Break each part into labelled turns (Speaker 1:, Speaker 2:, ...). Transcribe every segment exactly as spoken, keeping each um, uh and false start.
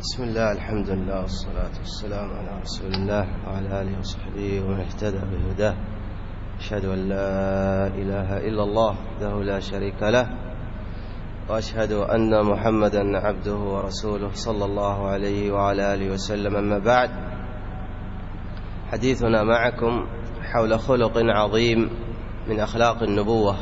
Speaker 1: بسم الله، الحمد لله، والصلاة والسلام على رسول الله وعلى آله وصحبه ومن اهتدى بهداه. أشهد أن لا إله إلا الله وحده لا شريك له، وأشهد أن محمدا عبده ورسوله صلى الله عليه وعلى آله وسلم. أما بعد، حديثنا معكم حول خلق عظيم من أخلاق النبوة،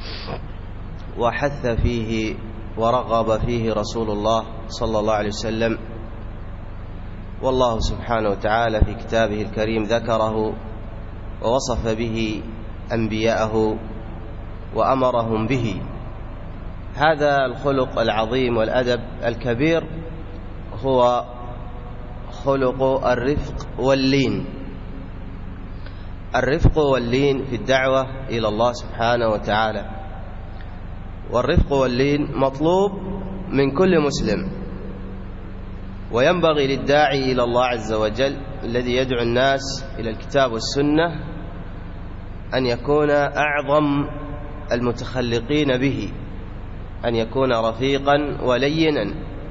Speaker 1: وحث فيه ورغب فيه رسول الله صلى الله عليه وسلم، والله سبحانه وتعالى في كتابه الكريم ذكره ووصف به أنبياءه وأمرهم به. هذا الخلق العظيم والأدب الكبير هو خلق الرفق واللين. الرفق واللين في الدعوة إلى الله سبحانه وتعالى، والرفق واللين مطلوب من كل مسلم، وينبغي للداعي إلى الله عز وجل الذي يدعو الناس إلى الكتاب والسنة أن يكون أعظم المتخلقين به، أن يكون رفيقا ولينا.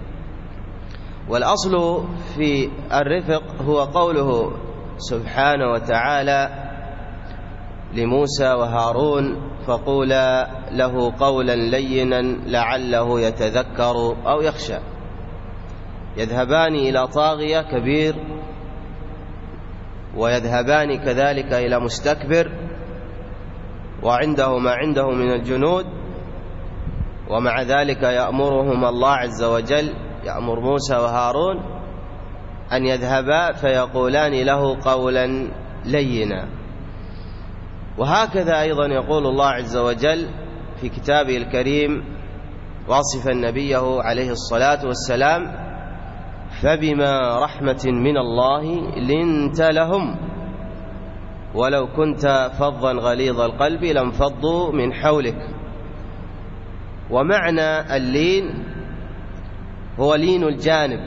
Speaker 1: والأصل في الرفق هو قوله سبحانه وتعالى لموسى وهارون: فقولا له قولا لينا لعله يتذكر أو يخشى. يذهبان إلى طاغية كبير، ويذهبان كذلك إلى مستكبر، وعنده ما عنده من الجنود، ومع ذلك يأمرهم الله عز وجل، يأمر موسى وهارون أن يذهبا فيقولان له قولا لينا. وهكذا أيضا يقول الله عز وجل في كتابه الكريم واصفا نبيه عليه الصلاة والسلام: فبما رحمة من الله لنت لهم ولو كنت فظا غليظ القلب لانفضوا من حولك. ومعنى اللين هو لين الجانب،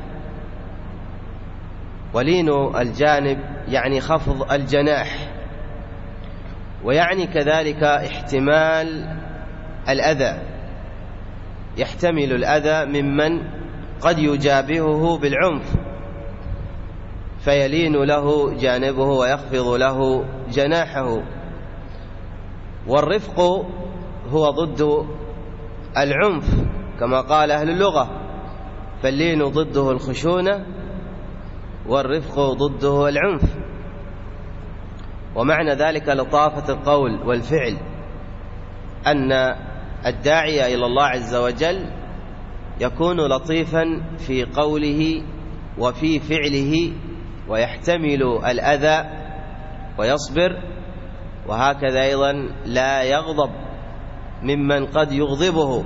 Speaker 1: ولين الجانب يعني خفض الجناح، ويعني كذلك احتمال الأذى، يحتمل الأذى ممن قد يجابهه بالعنف، فيلين له جانبه ويخفض له جناحه. والرفق هو ضد العنف كما قال أهل اللغة، فاللين ضده الخشونة والرفق ضده العنف. ومعنى ذلك لطافة القول والفعل، أن الداعي إلى الله عز وجل يكون لطيفا في قوله وفي فعله، ويحتمل الأذى ويصبر، وهكذا أيضا لا يغضب ممن قد يغضبه،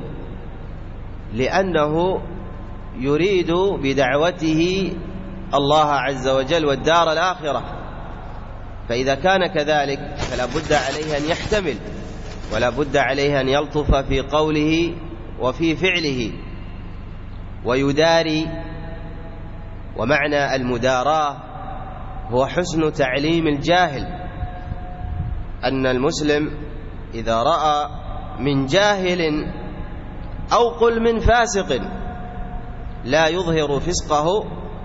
Speaker 1: لأنه يريد بدعوته الله عز وجل والدار الآخرة. فإذا كان كذلك فلا بد عليه أن يحتمل، ولا بد عليه أن يلطف في قوله وفي فعله ويداري. ومعنى المداراة هو حسن تعليم الجاهل، أن المسلم إذا رأى من جاهل أو قل من فاسق لا يظهر فسقه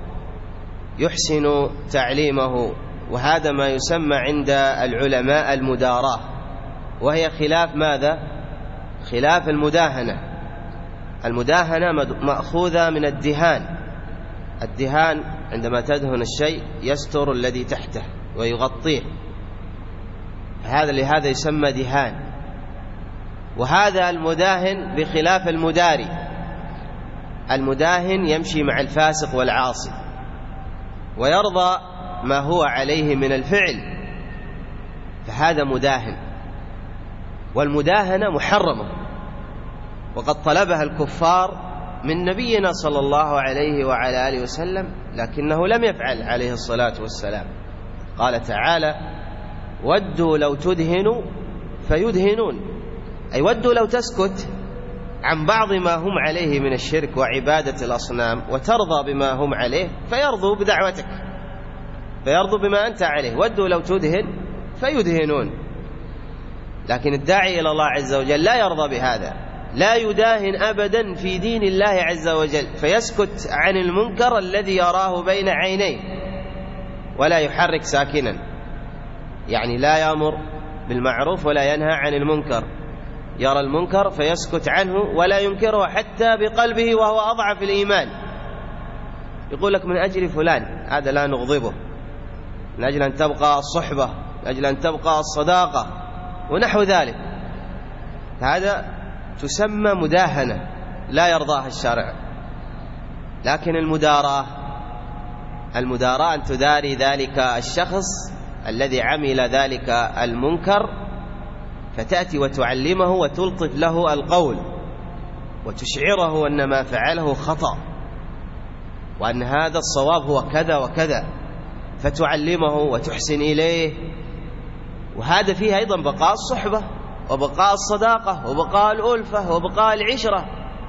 Speaker 1: يحسن تعليمه، وهذا ما يسمى عند العلماء المداراة، وهي خلاف ماذا؟ خلاف المداهنة. المداهنة مأخوذة من الدهان. الدهان عندما تدهن الشيء يستر الذي تحته ويغطيه، هذا لهذا يسمى دهان. وهذا المداهن بخلاف المداري. المداهن يمشي مع الفاسق والعاصي ويرضى ما هو عليه من الفعل، فهذا مداهن. والمداهنة محرمة، وقد طلبها الكفار من نبينا صلى الله عليه وعلى آله وسلم، لكنه لم يفعل عليه الصلاة والسلام. قال تعالى: ودوا لو تدهنوا فيدهنون، أي ودوا لو تسكت عن بعض ما هم عليه من الشرك وعبادة الأصنام وترضى بما هم عليه فيرضوا بدعوتك، فيرضوا بما أنت عليه. ودوا لو تدهن فيدهنون. لكن الداعي إلى الله عز وجل لا يرضى بهذا، لا يداهن أبدا في دين الله عز وجل، فيسكت عن المنكر الذي يراه بين عينيه ولا يحرك ساكنا، يعني لا يأمر بالمعروف ولا ينهى عن المنكر، يرى المنكر فيسكت عنه ولا ينكره حتى بقلبه وهو أضعف الإيمان. يقول لك من أجل فلان هذا لا نغضبه، من أجل أن تبقى الصحبة، من أجل أن تبقى الصداقة ونحو ذلك، هذا تسمى مداهنة لا يرضاها الشرع. لكن المداراة المداراة أن تداري ذلك الشخص الذي عمل ذلك المنكر، فتأتي وتعلمه وتلطف له القول وتشعره أن ما فعله خطأ وأن هذا الصواب هو كذا وكذا، فتعلمه وتحسن إليه. وهذا فيه أيضا بقاء الصحبة وبقاء الصداقة وبقاء الألفة وبقاء العشرة.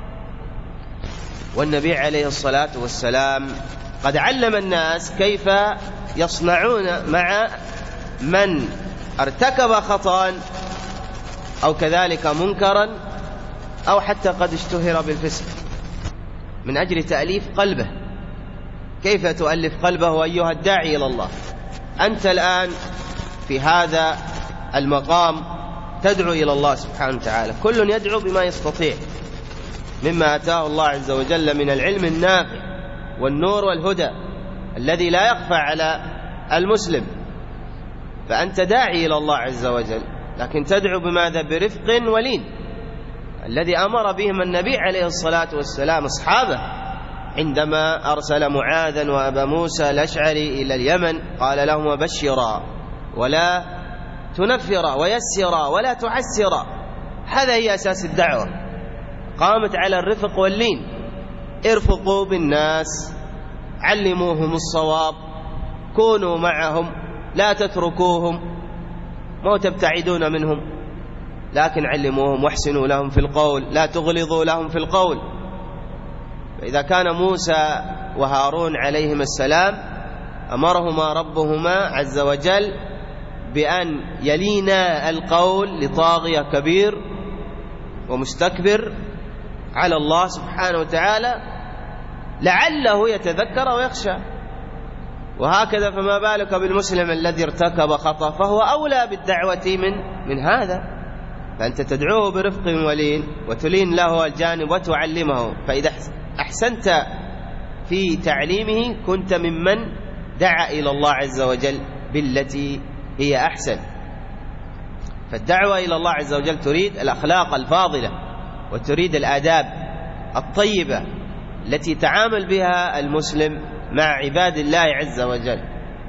Speaker 1: والنبي عليه الصلاة والسلام قد علم الناس كيف يصنعون مع من ارتكب خطأ أو كذلك منكرا أو حتى قد اشتهر بالفسق، من أجل تأليف قلبه. كيف تؤلف قلبه أيها الداعي إلى الله؟ أنت الآن في هذا المقام تدعو إلى الله سبحانه وتعالى، كل يدعو بما يستطيع مما أتاه الله عز وجل من العلم النافع والنور والهدى الذي لا يخفى على المسلم. فأنت داعي إلى الله عز وجل، لكن تدعو بماذا؟ برفق ولين، الذي أمر بهم النبي عليه الصلاة والسلام أصحابه عندما أرسل معاذا وأبا موسى الأشعري إلى اليمن، قال لهم وبشرا ولا تنفرا ويسرا ولا تعسرا. هذا هي أساس الدعوة، قامت على الرفق واللين. ارفقوا بالناس، علموهم الصواب، كونوا معهم، لا تتركوهم، ما تبتعدون منهم، لكن علموهم واحسنوا لهم في القول، لا تغلظوا لهم في القول. فإذا كان موسى وهارون عليهما السلام أمرهما ربهما عز وجل بأن يلينا القول لطاغية كبير ومستكبر على الله سبحانه وتعالى لعله يتذكر ويخشى، وهكذا فما بالك بالمسلم الذي ارتكب خطأ، فهو أولى بالدعوة من من هذا. فأنت تدعوه برفق ولين وتلين له الجانب وتعلمه، فإذا أحسنت في تعليمه كنت ممن دعا إلى الله عز وجل بالتي هي أحسن. فالدعوة إلى الله عز وجل تريد الأخلاق الفاضلة وتريد الآداب الطيبة التي تعامل بها المسلم مع عباد الله عز وجل.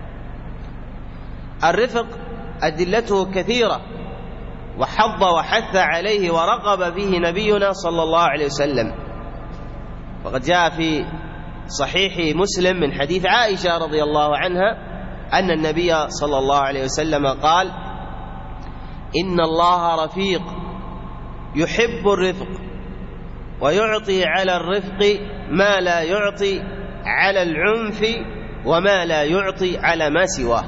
Speaker 1: الرفق أدلته كثيرة، وحض وحث عليه ورغب به نبينا صلى الله عليه وسلم. وقد جاء في صحيح مسلم من حديث عائشة رضي الله عنها أن النبي صلى الله عليه وسلم قال: إن الله رفيق يحب الرفق ويعطي على الرفق ما لا يعطي على العنف وما لا يعطي على ما سواه.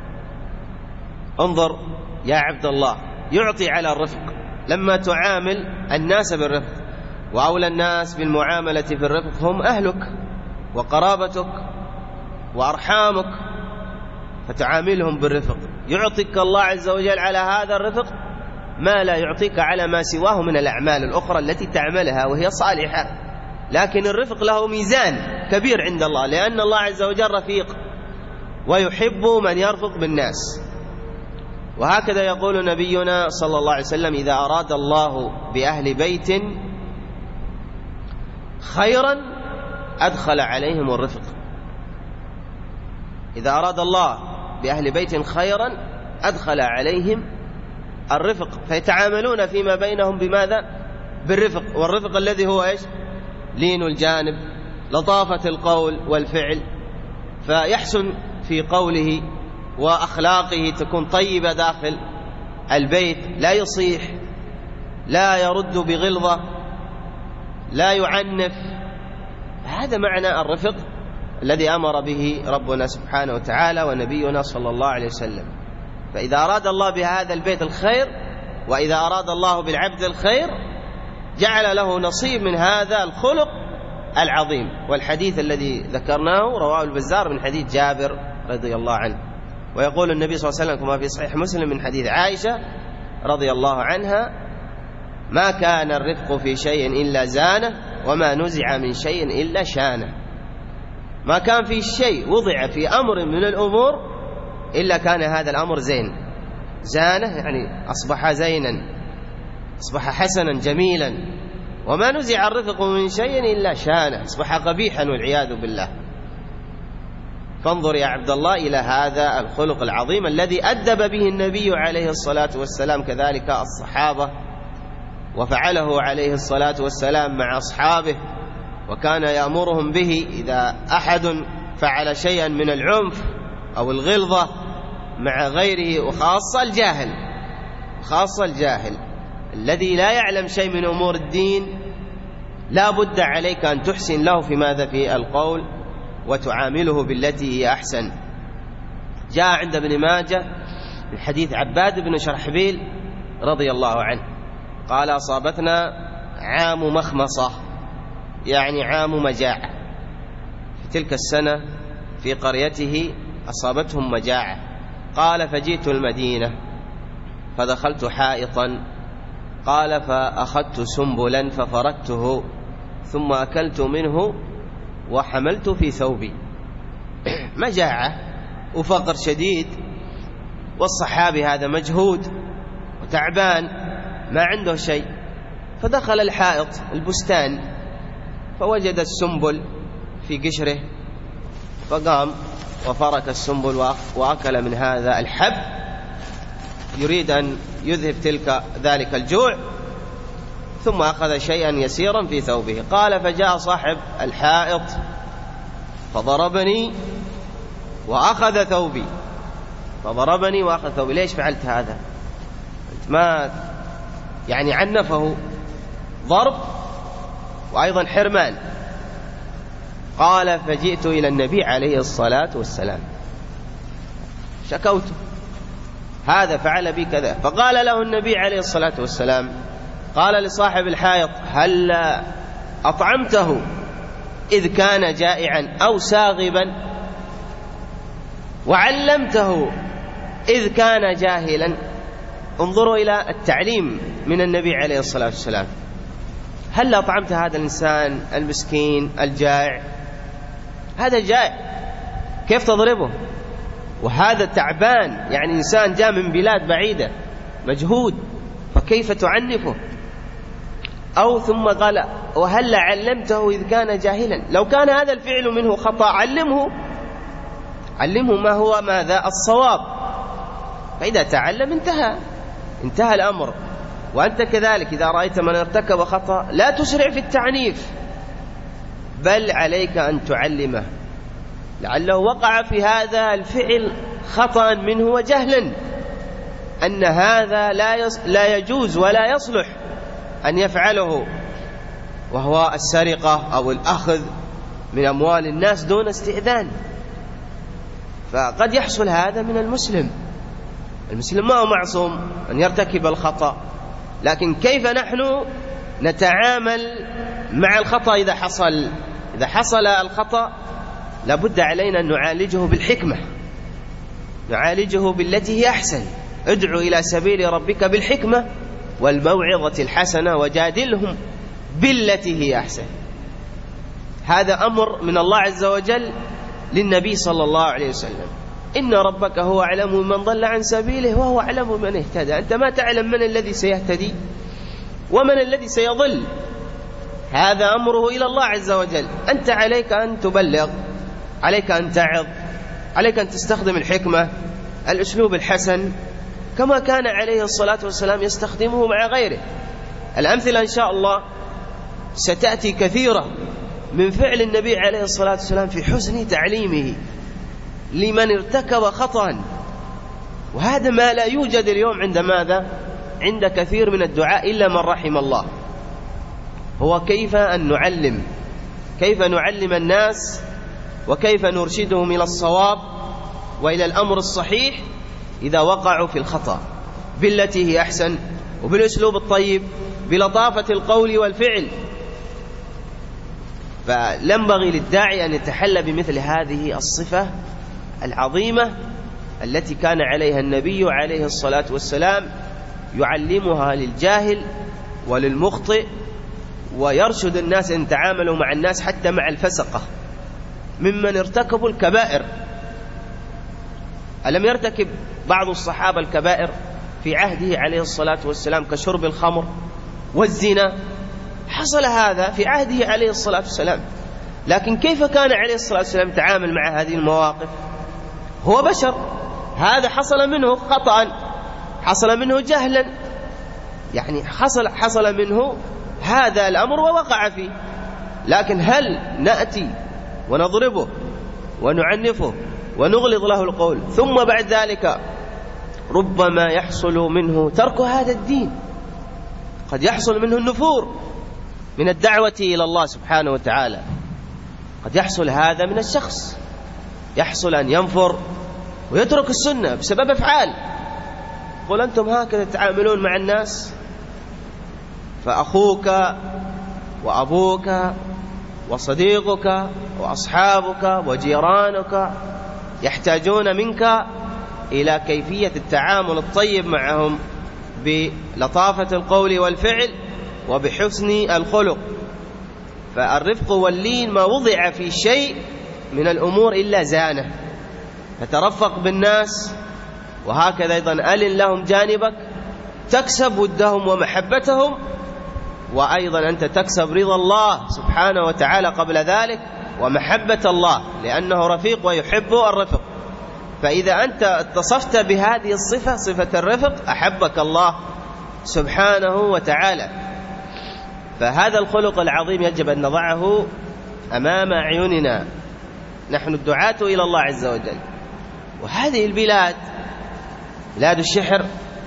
Speaker 1: انظر يا عبد الله، يعطي على الرفق لما تعامل الناس بالرفق، وأولى الناس بالمعاملة في الرفق هم أهلك وقرابتك وأرحامك، فتعاملهم بالرفق. يعطيك الله عز وجل على هذا الرفق ما لا يعطيك على ما سواه من الأعمال الأخرى التي تعملها وهي صالحة. لكن الرفق له ميزان كبير عند الله، لأن الله عز وجل رفيق ويحب من يرفق بالناس. وهكذا يقول نبينا صلى الله عليه وسلم: إذا أراد الله بأهل بيت خيرا أدخل عليهم الرفق. إذا أراد الله بأهل بيت خيرا أدخل عليهم الرفق، فيتعاملون فيما بينهم بماذا؟ بالرفق. والرفق الذي هو إيش؟ لين الجانب، لطافة القول والفعل، فيحسن في قوله وأخلاقه تكون طيبة داخل البيت، لا يصيح، لا يرد بغلظة، لا يعنف. هذا معنى الرفق الذي أمر به ربنا سبحانه وتعالى ونبينا صلى الله عليه وسلم. فإذا أراد الله بهذا البيت الخير، وإذا أراد الله بالعبد الخير، جعل له نصيب من هذا الخلق العظيم. والحديث الذي ذكرناه رواه البزار من حديث جابر رضي الله عنه. ويقول النبي صلى الله عليه وسلم كما في صحيح مسلم من حديث عائشة رضي الله عنها: ما كان الرفق في شيء إلا زانه، وما نزع من شيء إلا شانه. ما كان في شيء وضع في أمر من الأمور إلا كان هذا الأمر زين. زانه يعني أصبح زينا، أصبح حسنا جميلا. وما نزع الرفق من شيء إلا شانه، أصبح قبيحا والعياذ بالله. فانظر يا عبد الله إلى هذا الخلق العظيم الذي أدب به النبي عليه الصلاة والسلام كذلك الصحابة، وفعله عليه الصلاة والسلام مع أصحابه، وكان يأمرهم به إذا أحد فعل شيئا من العنف أو الغلظة مع غيره، وخاصة الجاهل، خاصة الجاهل الذي لا يعلم شيء من أمور الدين، لا بد عليك أن تحسن له في ماذا؟ في القول، وتعامله بالتي هي أحسن. جاء عند ابن ماجه من حديث عباد بن شرحبيل رضي الله عنه قال: أصابتنا عام مخمصة، يعني عام مجاعة. في تلك السنة في قريته أصابتهم مجاعة. قال: فجئت المدينة فدخلت حائطا، قال: فأخذت سنبلا ففركته ثم أكلت منه وحملت في ثوبي. مجاعة وفقر شديد، والصحابي هذا مجهود وتعبان ما عنده شيء، فدخل الحائط البستان فوجد السنبل في قشره، فقام وفرك السنبل وأكل من هذا الحب يريد أن يذهب تلك ذلك الجوع، ثم أخذ شيئا يسيرا في ثوبه. قال: فجاء صاحب الحائط فضربني وأخذ ثوبي، فضربني وأخذ ثوبي. ليش فعلت هذا؟ أنت ما يعني عنفه ضرب وأيضا حرمان. قال: فجئت إلى النبي عليه الصلاة والسلام شكوت، هذا فعل بي كذا. فقال له النبي عليه الصلاة والسلام، قال لصاحب الحائط: هل أطعمته إذ كان جائعا أو ساغبا، وعلمته إذ كان جاهلا؟ انظروا إلى التعليم من النبي عليه الصلاة والسلام. هل أطعمت هذا الإنسان المسكين الجائع؟ هذا جائع، كيف تضربه؟ وهذا تعبان، يعني إنسان جاء من بلاد بعيدة مجهود، فكيف تعنفه؟ أو ثم قال: وهل علمته إذ كان جاهلا؟ لو كان هذا الفعل منه خطأ علمه، علمه ما هو ماذا الصواب، فإذا تعلم انتهى انتهى الأمر. وأنت كذلك إذا رأيت من ارتكب خطأ لا تسرع في التعنيف، بل عليك أن تعلمه، لعله وقع في هذا الفعل خطأ منه وجهلا، أن هذا لا يص... لا يجوز ولا يصلح أن يفعله، وهو السرقة أو الأخذ من أموال الناس دون استئذان. فقد يحصل هذا من المسلم. المسلم ما هو معصوم أن يرتكب الخطأ، لكن كيف نحن نتعامل مع الخطأ إذا حصل؟ إذا حصل الخطأ لابد علينا أن نعالجه بالحكمة، نعالجه بالتي هي أحسن. ادعو إلى سبيل ربك بالحكمة والموعظة الحسنة وجادلهم بالتي هي أحسن. هذا أمر من الله عز وجل للنبي صلى الله عليه وسلم: إن ربك هو أعلم من ضل عن سبيله وهو أعلم من اهتدى. أنت ما تعلم من الذي سيهتدي ومن الذي سيضل، هذا أمره إلى الله عز وجل. أنت عليك أن تبلغ، عليك أن تعظ، عليك أن تستخدم الحكمة، الأسلوب الحسن، كما كان عليه الصلاة والسلام يستخدمه مع غيره. الأمثلة إن شاء الله ستأتي كثيرة من فعل النبي عليه الصلاة والسلام في حسن تعليمه لمن ارتكب خطأ، وهذا ما لا يوجد اليوم عند ماذا؟ عند كثير من الدعاء إلا من رحم الله. هو كيف أن نعلم، كيف نعلم الناس، وكيف نرشدهم إلى الصواب وإلى الأمر الصحيح إذا وقعوا في الخطأ بالتي هي أحسن، وبالأسلوب الطيب، بلطافة القول والفعل. فينبغي للداعي أن يتحلى بمثل هذه الصفة العظيمة التي كان عليها النبي عليه الصلاة والسلام يعلمها للجاهل وللمخطئ، ويرشد الناس أن يتعاملوا مع الناس حتى مع الفسقة ممن ارتكبوا الكبائر. ألم يرتكب بعض الصحابة الكبائر في عهده عليه الصلاة والسلام كشرب الخمر والزنا؟ حصل هذا في عهده عليه الصلاة والسلام، لكن كيف كان عليه الصلاة والسلام يتعامل مع هذه المواقف؟ هو بشر، هذا حصل منه خطأ، حصل منه جهلا، يعني حصل حصل منه هذا الأمر ووقع فيه، لكن هل نأتي ونضربه ونعنفه ونغلظ له القول ثم بعد ذلك ربما يحصل منه ترك هذا الدين؟ قد يحصل منه النفور من الدعوة إلى الله سبحانه وتعالى، قد يحصل هذا من الشخص، يحصل أن ينفر ويترك السنة بسبب أفعال. قل أنتم هكذا تتعاملون مع الناس؟ فأخوك وأبوك وصديقك وأصحابك وجيرانك يحتاجون منك إلى كيفية التعامل الطيب معهم بلطافة القول والفعل وبحسن الخلق. فالرفق واللين ما وضع في شيء من الأمور إلا زانه، فترفق بالناس، وهكذا أيضا ألن لهم جانبك تكسب ودهم ومحبتهم، وأيضا أنت تكسب رضا الله سبحانه وتعالى قبل ذلك ومحبة الله، لأنه رفيق ويحب الرفق. فإذا أنت اتصفت بهذه الصفة، صفة الرفق، أحبك الله سبحانه وتعالى. فهذا الخلق العظيم يجب أن نضعه أمام أعيننا نحن الدعاة إلى الله عز وجل. وهذه البلاد بلاد الشحر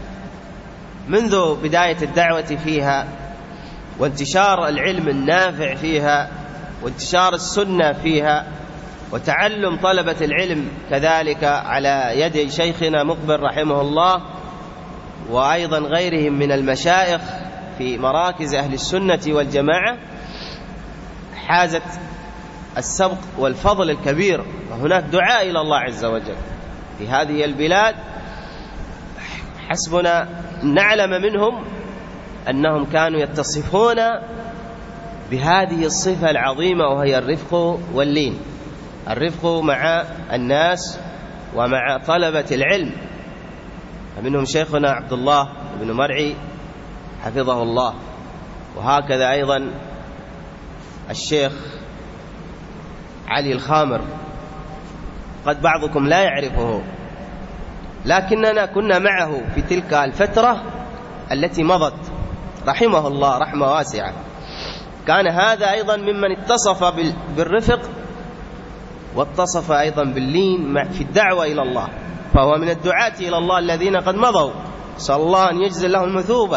Speaker 1: منذ بداية الدعوة فيها وانتشار العلم النافع فيها وانتشار السنة فيها وتعلم طلبة العلم كذلك على يد شيخنا مقبل رحمه الله وأيضا غيرهم من المشايخ في مراكز أهل السنة والجماعة، حازت السبق والفضل الكبير، وهناك دعاء إلى الله عز وجل في هذه البلاد. حسبنا نعلم منهم أنهم كانوا يتصفون بهذه الصفة العظيمة، وهي الرفق واللين، الرفق مع الناس ومع طلبة العلم. فمنهم شيخنا عبد الله بن مرعي حفظه الله، وهكذا أيضا الشيخ علي الخامر، قد بعضكم لا يعرفه، لكننا كنا معه في تلك الفترة التي مضت رحمه الله رحمة واسعة. كان هذا أيضا ممن اتصف بالرفق واتصف أيضا باللين في الدعوة إلى الله، فهو من الدعاة إلى الله الذين قد مضوا، صلى الله أن يجزل له المثوبة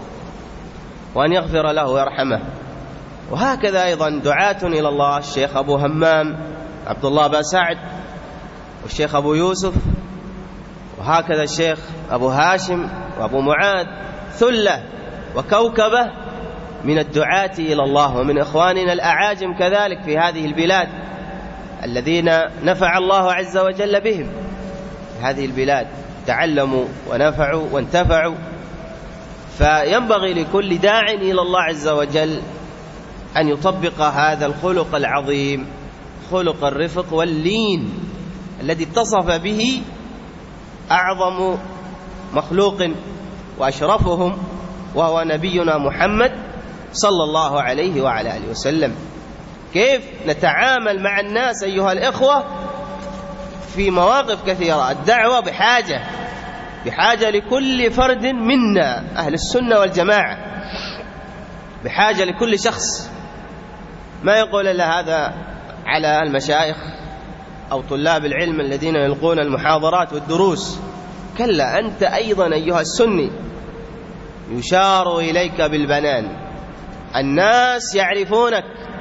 Speaker 1: وأن يغفر له ويرحمه. وهكذا أيضا دعاة إلى الله الشيخ أبو همام عبد الله بن سعد والشيخ أبو يوسف، وهكذا الشيخ أبو هاشم وأبو معاذ، ثلة وكوكبة من الدعاة إلى الله، ومن إخواننا الأعاجم كذلك في هذه البلاد الذين نفع الله عز وجل بهم في هذه البلاد، تعلموا ونفعوا وانتفعوا. فينبغي لكل داع إلى الله عز وجل أن يطبق هذا الخلق العظيم، خلق الرفق واللين الذي اتصف به أعظم مخلوق وأشرفهم، وهو نبينا محمد صلى الله عليه وعلى آله وسلم. كيف نتعامل مع الناس أيها الإخوة في مواقف كثيرة؟ الدعوة بحاجة بحاجة لكل فرد منا أهل السنة والجماعة، بحاجة لكل شخص. ما يقول إلا هذا على المشايخ أو طلاب العلم الذين يلقون المحاضرات والدروس، كلا، أنت أيضا أيها السني يشار إليك بالبنان، الناس يعرفونك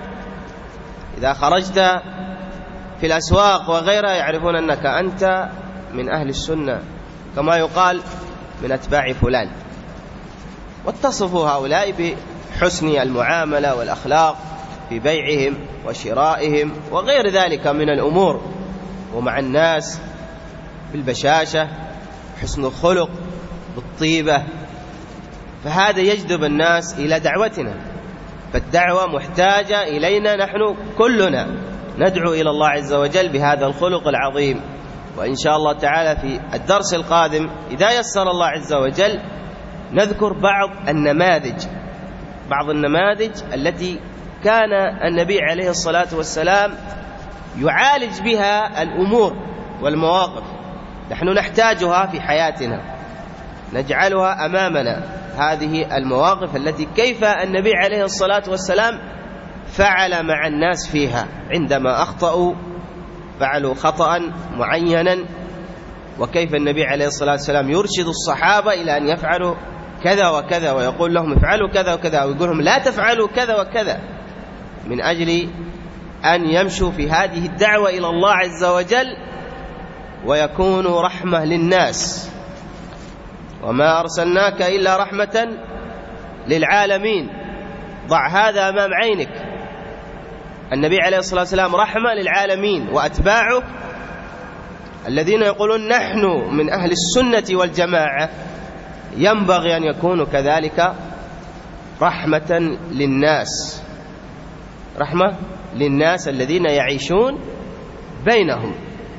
Speaker 1: إذا خرجت في الأسواق وغيرها، يعرفون أنك أنت من أهل السنة، كما يقال من أتباع فلان. واتصفوا هؤلاء بحسن المعاملة والأخلاق في بيعهم وشرائهم وغير ذلك من الأمور، ومع الناس بالبشاشة، حسن الخلق، بالطيبة. فهذا يجذب الناس إلى دعوتنا، فالدعوة محتاجة إلينا نحن كلنا، ندعو إلى الله عز وجل بهذا الخلق العظيم. وإن شاء الله تعالى في الدرس القادم إذا يسر الله عز وجل نذكر بعض النماذج بعض النماذج التي كان النبي عليه الصلاة والسلام يعالج بها الأمور والمواقف، نحن نحتاجها في حياتنا، نجعلها أمامنا هذه المواقف التي كيف النبي عليه الصلاة والسلام فعل مع الناس فيها عندما أخطأوا، فعلوا خطأ معينا، وكيف النبي عليه الصلاة والسلام يرشد الصحابة إلى أن يفعلوا كذا وكذا، ويقول لهم افعلوا كذا وكذا، ويقول لهم لا تفعلوا كذا وكذا، من أجل أن يمشوا في هذه الدعوة إلى الله عز وجل ويكونوا رحمة للناس. وما أرسلناك إلا رحمة للعالمين، ضع هذا أمام عينك، النبي عليه الصلاة والسلام رحمة للعالمين، وأتباعه الذين يقولون نحن من أهل السنة والجماعة ينبغي أن يكونوا كذلك رحمة للناس، رحمة للناس الذين يعيشون بينهم،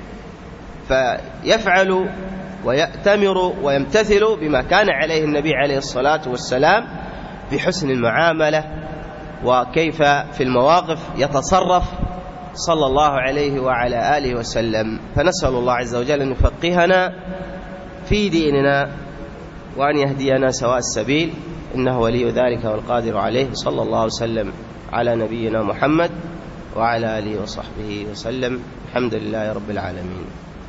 Speaker 1: فيفعلوا ويأتمروا ويمتثلوا بما كان عليه النبي عليه الصلاة والسلام بحسن المعاملة، وكيف في المواقف يتصرف صلى الله عليه وعلى آله وسلم. فنسأل الله عز وجل أن يفقهنا في ديننا وأن يهدينا سواء السبيل، إنه ولي ذلك والقادر عليه. صلى الله وسلم على نبينا محمد وعلى آله وصحبه وسلم. الحمد لله رب العالمين.